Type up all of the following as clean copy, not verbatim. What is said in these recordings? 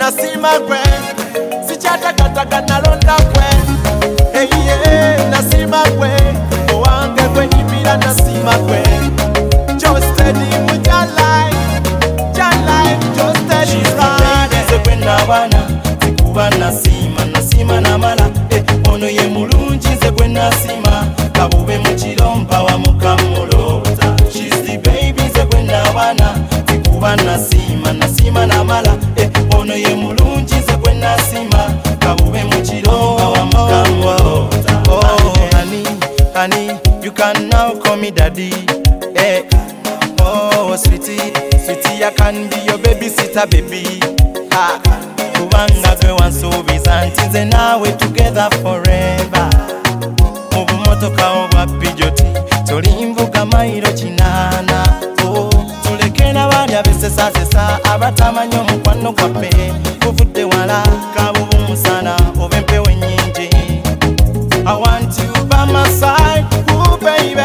nasima gwe sikyatagataga nalonda gwe nasima gwe owange gwe nyimira nasima gwe Jostedi mu jalai Jostedi ride nze gwe nabana zikuba nasima namala ono ye mulungi nze gwe nasima kabube mu kirompa wa mukamulota She's the baby nze gwe nabana zikuba nasima namala ono ye mulungi nze gwe nasima kabube mu kirompa wa mukamulota honey, you can now call me daddy. Oh, sweetie, I can be your babysitter, baby. Kubanga gwe wansuubiza nti nze naawe together forever. Mu bumotoka obwa Pijoti tolimbuka mayiro kinana. Tuleke n'abali abesesasesa abatamanyi omukwano gwaffe guvudde wala kabubu musana oba empewo ennyingi. I want you by my side, ooh baby.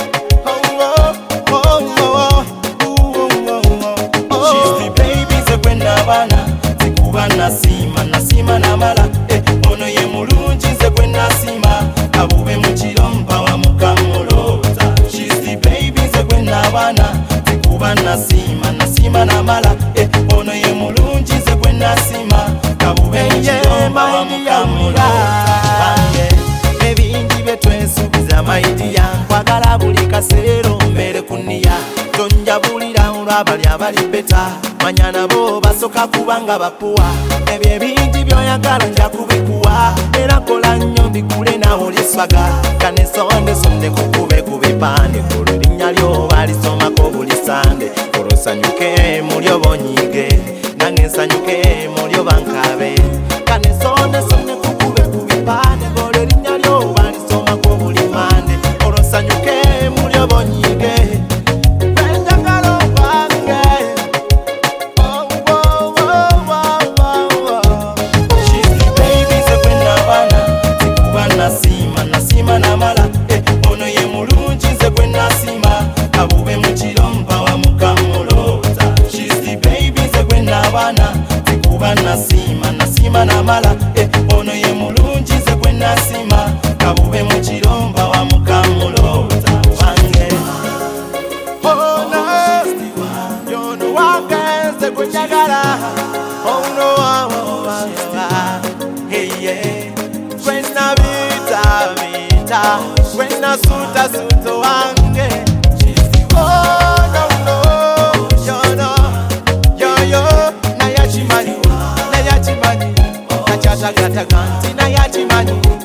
She's the baby nze gwe nabana zikuba nasima namala ono ye mulungi nze gwe nasima kabube mu kirompa wa mukamulota She's the baby nze gwe nabana zikuba nasima namala ono ye mulungi nze gwe nasima kabube mu kirompa wa mukamulota ebingi byetwesuubiza maidiya nkwagala buli kaseera ombeere kunniya tonjabulira olwabali abali beta manya nabo basoka kubanga bapuwa ebyo ebingi byoyagala nja kubikuwa era kola nnyo mbikule nawe oliswaga kanesondesonde kukube ku bipande olwo erinnya lyo balisomako buli sande olwo nsanyuke mulyo bonyige nange nsanyuke mulyo bankabe kanesondesonde kukube ku bipande olwo erinnya lyo balisomako buli mande olwo nsanyuke mulyo bonyige nasima namala ono ye mulungi nze gwe nasima kabube mu kirompa wa mukamulota She's the baby nze gwe nabana zikuba nasima namala ono ye mulungi nze gwe nasima kabube mu kirompa wa mukamulota wange ono yono wange nze gwe njagala ono when I suit wange oh no yo na yachimani na chata gata ganti na yachimani